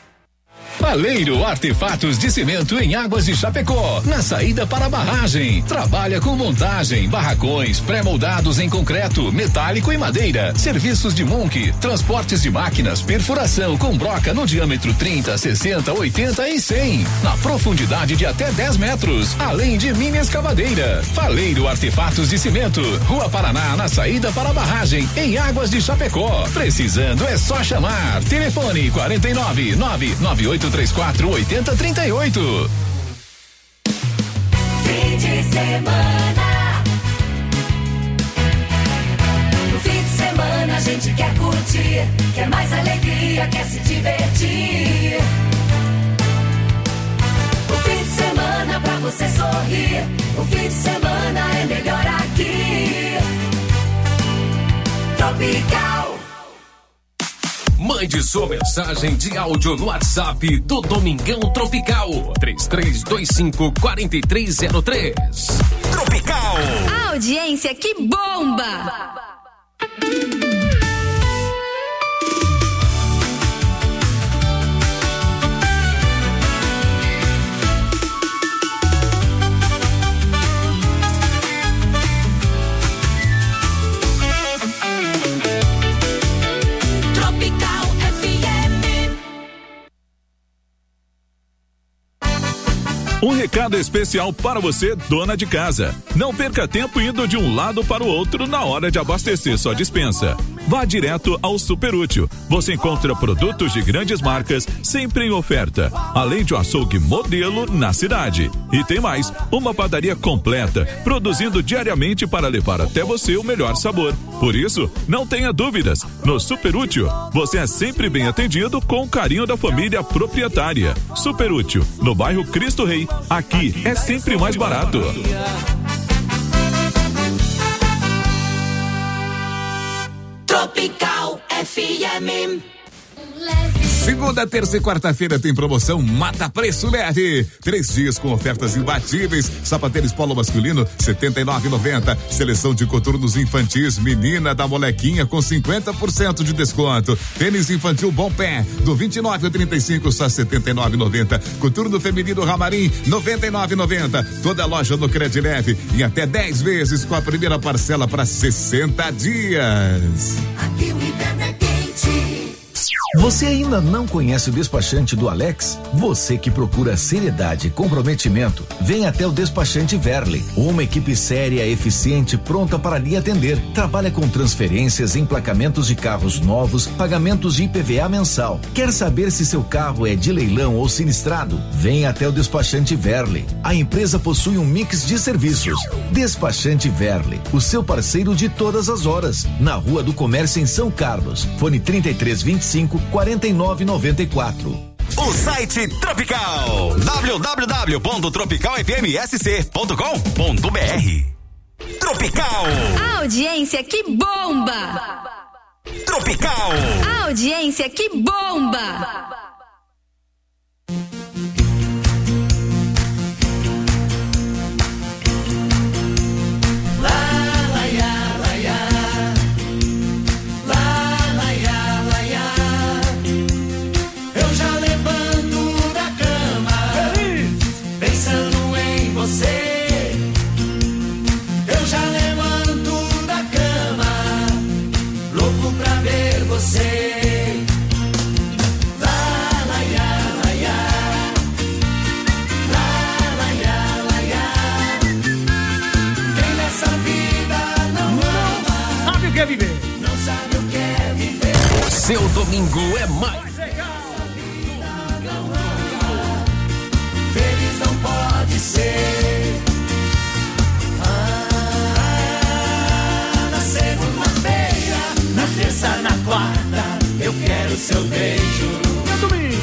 Faleiro Artefatos de Cimento em Águas de Chapecó, na saída para a barragem. Trabalha com montagem, barracões, pré-moldados em concreto, metálico e madeira. Serviços de monque, transportes de máquinas, perfuração com broca no diâmetro trinta, sessenta, oitenta e cem. Na profundidade de até dez metros, além de mini escavadeira. Faleiro Artefatos de Cimento, Rua Paraná, na saída para a barragem, em Águas de Chapecó. Precisando é só chamar. Telefone quarenta e nove, nove nove oito três quatro oito zero três oito. Fim de semana. No fim de semana a gente quer curtir, quer mais alegria, quer se divertir. O fim de semana pra você sorrir, o fim de semana é melhor aqui. Tropical. Mande sua mensagem de áudio no WhatsApp do Domingão Tropical. três três dois cinco, quatro três zero três. Tropical. A audiência que bomba. Um recado especial para você, dona de casa. Não perca tempo indo de um lado para o outro na hora de abastecer sua despensa. Vá direto ao Super Útil. Você encontra produtos de grandes marcas sempre em oferta, além de um açougue modelo na cidade. E tem mais, uma padaria completa, produzindo diariamente para levar até você o melhor sabor. Por isso, não tenha dúvidas. No Super Útil, você é sempre bem atendido com o carinho da família proprietária. Super Útil, no bairro Cristo Rei. Aqui é sempre mais barato. Tropical F M. Segunda, terça e quarta-feira tem promoção Mata Preço Leve. Três dias com ofertas imbatíveis. Sapatênis polo masculino, setenta e nove e noventa. Seleção de coturnos infantis, menina da molequinha com cinquenta por cento de desconto. Tênis infantil Bom Pé, do vinte e nove ao trinta e cinco, só setenta e nove e noventa. Coturno feminino Ramarim, noventa e nove e noventa. Toda loja no Credileve em até dez vezes com a primeira parcela para sessenta dias. Aqui o inverno é quente. Você ainda não conhece o despachante do Alex? Você que procura seriedade e comprometimento, vem até o despachante Verley. Uma equipe séria, eficiente, pronta para lhe atender. Trabalha com transferências, emplacamentos de carros novos, pagamentos de I P V A mensal. Quer saber se seu carro é de leilão ou sinistrado? Vem até o despachante Verley. A empresa possui um mix de serviços. Despachante Verley, o seu parceiro de todas as horas. Na Rua do Comércio em São Carlos. Fone trinta e três, vinte e cinco, quarenta e nove, noventa e quatro. O site Tropical, w w w ponto tropical f m s c ponto com ponto b r. Tropical. A audiência que bomba. Tropical. A audiência que bomba. Quer viver. Não sabe o que é viver. O seu domingo é mais. Feliz não pode ser. Ah, na segunda-feira, na terça, na quarta, eu quero seu beijo. No domingo.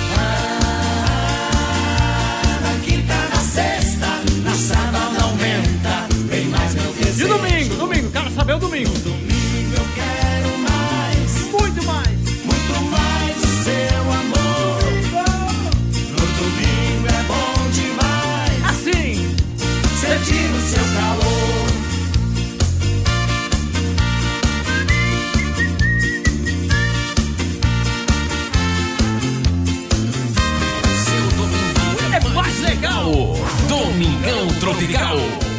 Ah, na quinta, na sexta, na sábado não aumenta, vem mais meu desejo. E domingo, domingo, quero saber o domingo. Eu quero mais, muito mais, muito mais o seu amor. No domingo é bom demais, assim, sentir o seu calor. Seu domingo é, é mais legal. Domingão Tropical.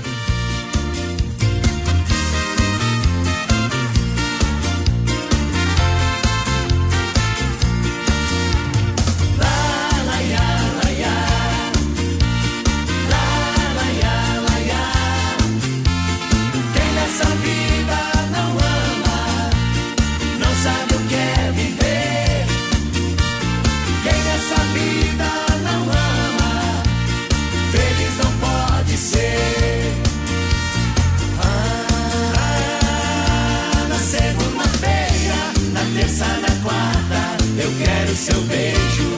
Seu beijo.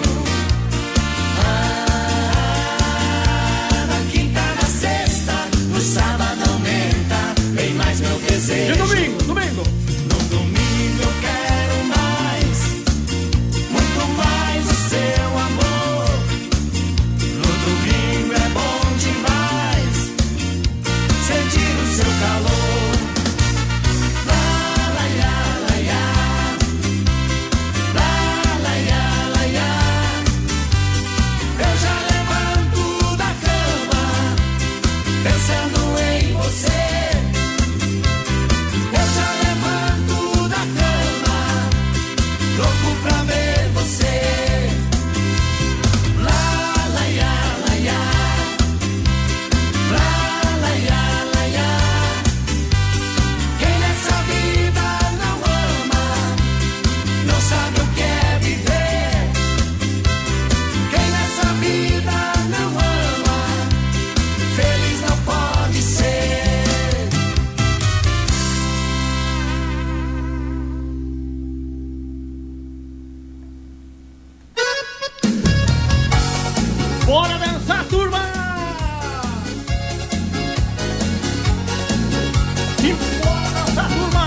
Ah, na quinta, na sexta, no sábado aumenta, vem mais meu desejo. E domingo, domingo. No domingo eu quero mais, muito mais o seu amor. No domingo é bom demais, sentir o seu calor. Bora dançar, turma! E bora dançar, turma!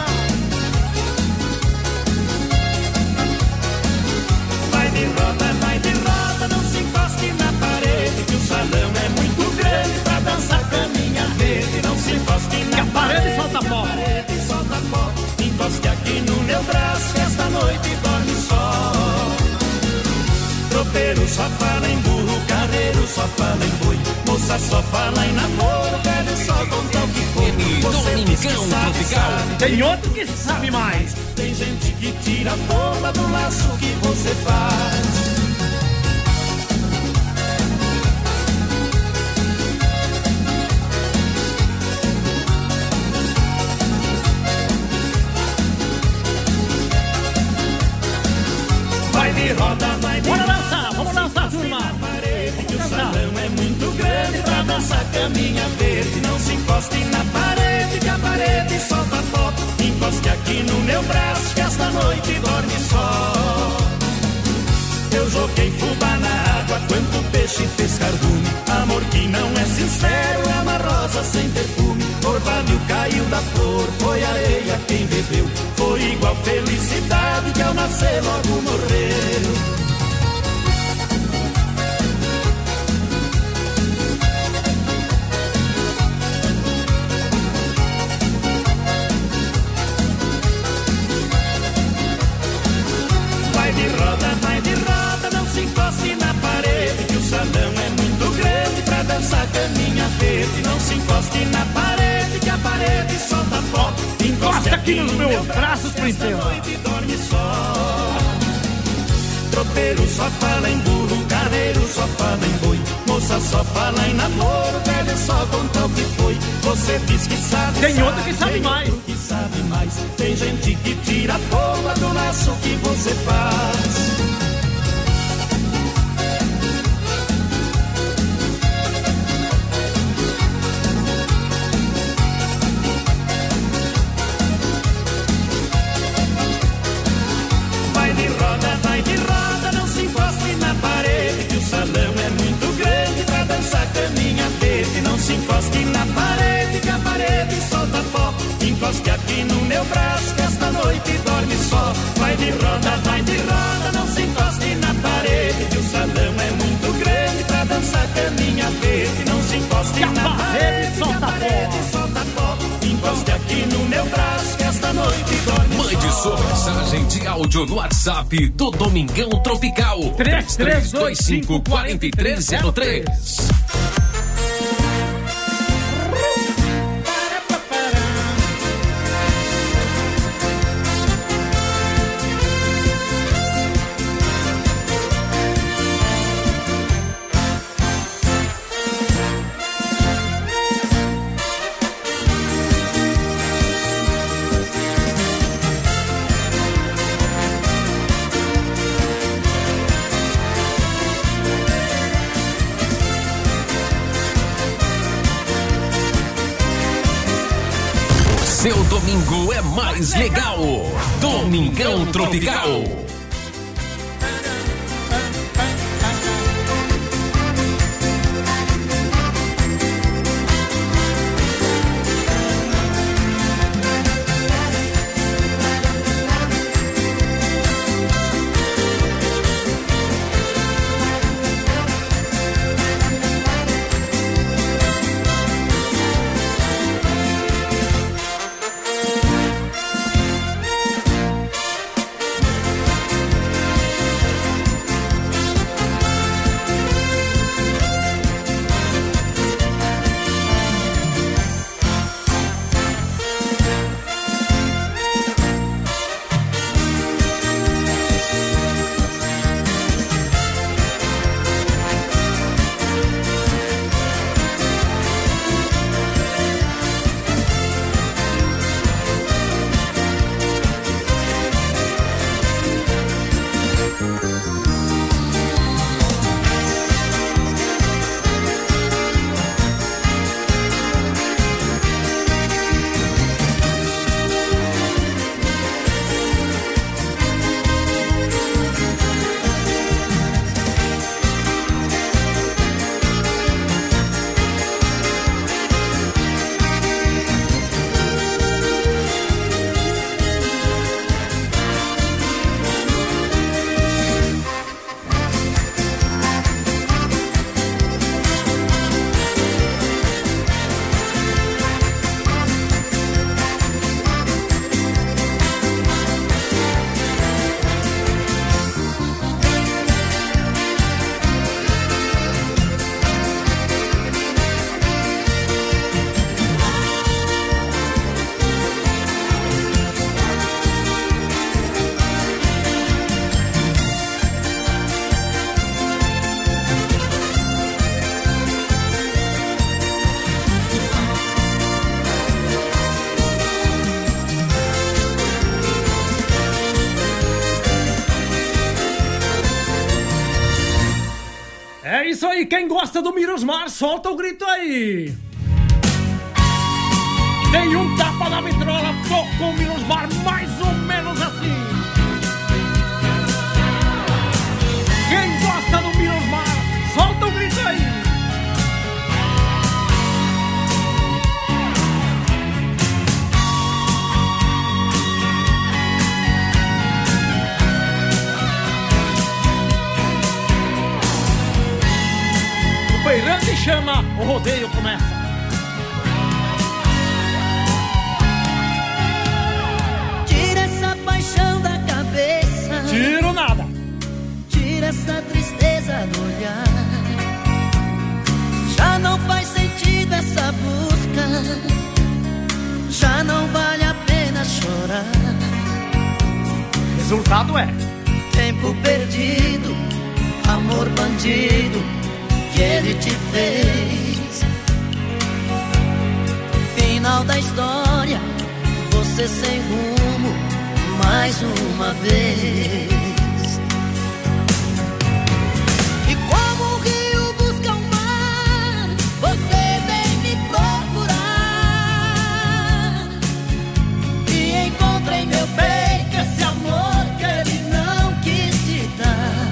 Vai de roda, vai de roda, não se encoste na parede, que o salão é muito grande pra dançar caminha verde. Não se encoste na que parede, parede solta pó. Parede solta pó. Encoste aqui no meu braço, que esta noite dorme só. Tropeiro só fala em burro, carreiro só fala em boi, moça só fala em namoro, velho só conta o que foi. Você diz que sabe, sabe. Tem outro que sabe mais. Tem gente que tira a bomba do laço que você faz. Vai de roda, vai de roda. Bora dançar, vamos dançar, turma. Parede, que o salão é muito grande pra dançar caminha verde. Não se encoste na parede, que a parede solta pó. Encoste aqui no meu braço, que esta noite dorme só. Eu joguei fubá na água, quanto peixe fez cardume. Amor que não é sincero, é uma rosa sem perfume. Orvalho felicidade que ao nascer logo morreu. Vai de roda, vai de roda, não se encoste na parede, que o salão é muito grande pra dançar caminha verde. Não se encoste na parede, que a parede solta pó. Encosta aqui nos meus braços, princesa. Noite dorme só. Tropeiro só fala em burro, carreiro só fala em boi, moça só fala em namoro, velho só conta o que foi. Você diz que sabe, tem sabe, outro que sabe tem mais. Outro que sabe mais. Tem gente que tira a pomba do laço que você faz. Vai de roda, vai de roda, não se encoste na parede, que o salão é muito grande pra dançar caminha verde. Não se encoste na parede, que a parede solta pó. Encoste aqui no meu braço, que esta noite dorme só. Vai de roda, vai de roda, não se encoste na parede, que o salão é muito grande pra dançar caminha verde. Não se encoste na parede, que a parede solta pó. Encoste aqui no meu braço, que esta noite dorme só. Mande sua mensagem de áudio no WhatsApp do Domingão Tropical. três três dois cinco, quatro três zero três. Seu domingo é mais legal. Domingão Tropical. É isso aí, quem gosta do Mirosmar, solta o grito aí. Tem um tapa na vitrola, tocou o Mirosmar mais ou menos assim. Quem gosta do Mirosmar, solta o grito aí. chama, o rodeio começa. Tira essa paixão da cabeça. Tiro nada. Tira essa tristeza do olhar. Já não faz sentido essa busca. Já não vale a pena chorar. Resultado é tempo perdido, amor bandido que ele te fez. Final da história, você sem rumo mais uma vez. E como o rio busca o mar, você vem me procurar. E encontra em meu peito esse amor que ele não quis te dar.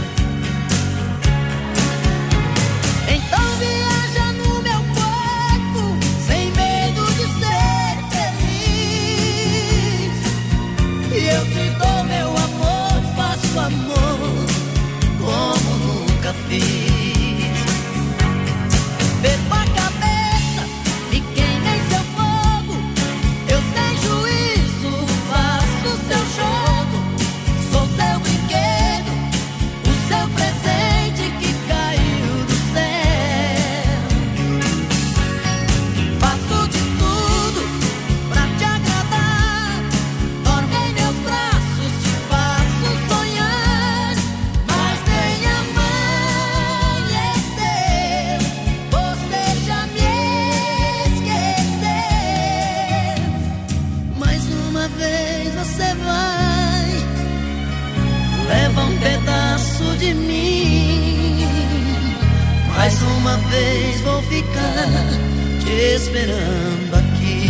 Então viaja no meu corpo, sem medo de ser feliz. E eu te dou meu amor, faço amor como nunca fiz. Beba a cabeça e queima em seu fogo. Eu sem juízo faço seu jogo. Sou seu brinquedo, o seu presente que caiu do céu. Faço de tudo pra te agradar. Dorme em meus braços, te faço sonhar. Mas nem amanhecer, você já me esqueceu. Mais uma vez você vai, leva um pedaço de mim. Mais uma vez vou ficar te esperando aqui.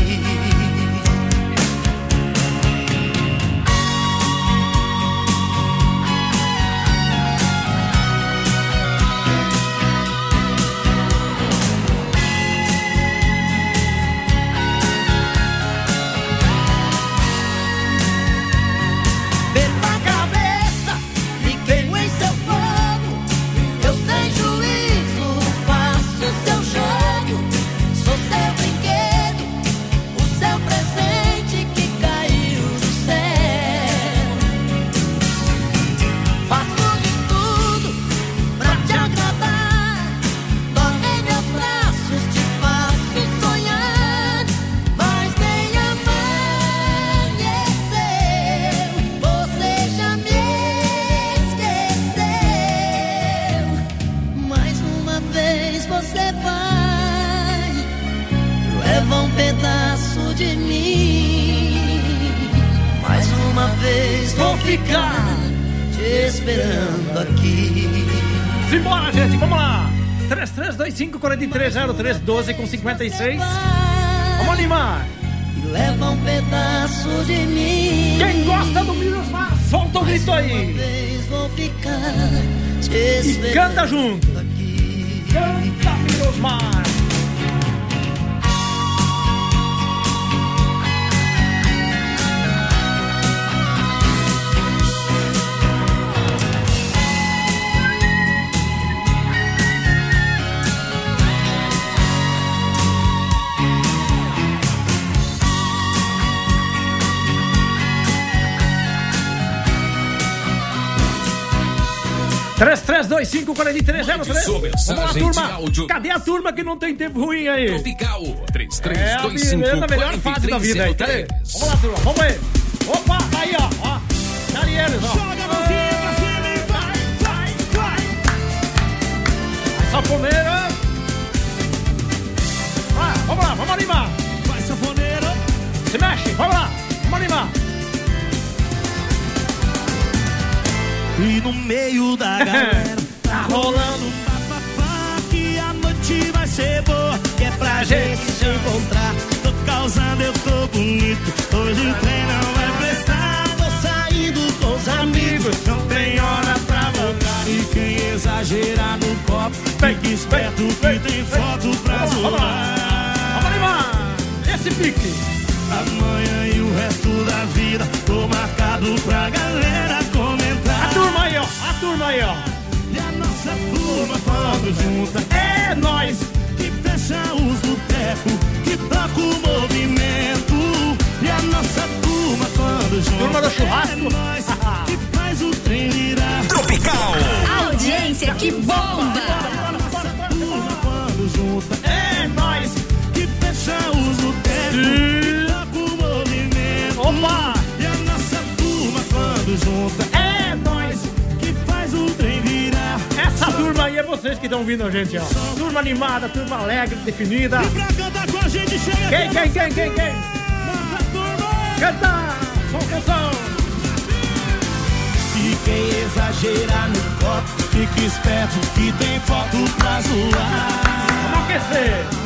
Beba a cabeça e queimo em seu fogo. Eu sem juízo faço seu jogo. Sou seu brinquedo, o seu presente que caiu do céu. Faço de tudo pra te agradar. Dorme em meus braços, te faço sonhar. Mas nem amanheceu, você já me esqueceu. Mais uma vez você vai, leva um pedaço de mim. Mais uma vez vou ficar te esperando aqui. Simbora, gente, vamos lá. três três dois cinco, quatro três zero três, doze com cinquenta e seis. Vamos animar. E leva um pedaço de mim. Quem gosta do Miros Mar, solta o grito Uma aí. vez vou ficar te E esperando canta junto. aqui. Canta, Miros Mar. três três dois cinco, quatro três zero três. Mande sua Vamos lá, mensagem de turma. áudio. Cadê a turma que não tem tempo ruim aí? Tropical três É três a dois cinco, beleza, a melhor fase da vida aí. Cadê? Vamos lá, turma. Vamos ver. Opa, tá aí, ó. ó. Tá ali eles, ó. Joga a mãozinha pra cima e vai, vai, vai. Sanfoneira. Ah, vamos lá, vamos animar. Vai, sanfoneiro. Se mexe, vamos lá. Vamos animar. E no meio da galera Tá rolando. papapá, que a noite vai ser boa, que é pra gente se encontrar. Tô causando, eu tô bonito, hoje o trem não vai prestar. Tô saindo com os amigos, não tem hora pra voltar. E quem exagerar no copo, fique esperto que tem foto pra zoar. Vamos animar. Esse pique. Amanhã e o resto da vida, tô marcado pra galera comentar. A turma aí, ó. A turma aí, ó. E a nossa turma toda junta. É É nóis! Que fecha os botecos, que toca o movimento. E a nossa turma quando junta. Turma do churrasco. É nóis, que faz o trem virar. Tropical. Audiência que bomba. Turma quando junta. É nóis, que fecha os botecos, que toca o movimento. Opa! E a nossa turma quando junta. É nóis, que faz o trem virar. Essa turma aí é vocês que estão ouvindo a gente, ó. Turma animada, turma alegre, definida. E pra cantar com a gente chega. Quem, quem, quem, quem, quem? Nossa turma. Canta! Som, som, som. E quem exagerar no copo, fique esperto que tem foto pra zoar. Vamos aquecer.